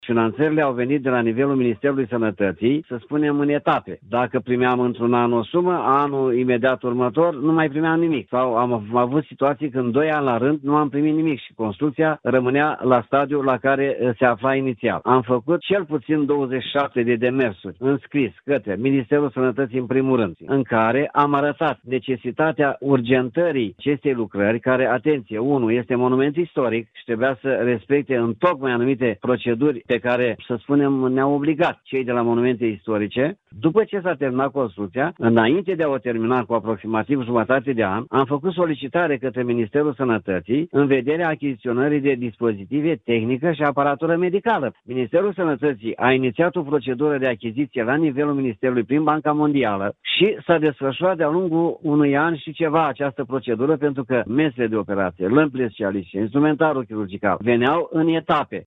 Finanțările au venit de la nivelul Ministerului Sănătății, să spunem, în etape. Dacă primeam într-un an o sumă, anul imediat următor nu mai primeam nimic. Sau am avut situații când 2 ani la rând nu am primit nimic și construcția rămânea la stadiul la care se afla inițial. Am făcut cel puțin 27 de demersuri înscris către Ministerul Sănătății în primul rând, în care am arătat necesitatea urgentării acestei lucrări, care, atenție, 1, este monument istoric și trebuia să respecte în tocmai anumite proceduri pe care, să spunem, ne-au obligat cei de la monumente istorice. După ce s-a terminat construcția, înainte de a o termina cu aproximativ jumătate de an, am făcut solicitare către Ministerul Sănătății în vederea achiziționării de dispozitive, tehnică și aparatură medicală. Ministerul Sănătății a inițiat o procedură de achiziție la nivelul Ministerului prin Banca Mondială și s-a desfășurat de-a lungul unui an și ceva această procedură, pentru că mesele de operație, lămpile specialistice, instrumentarul chirurgical veneau în etape.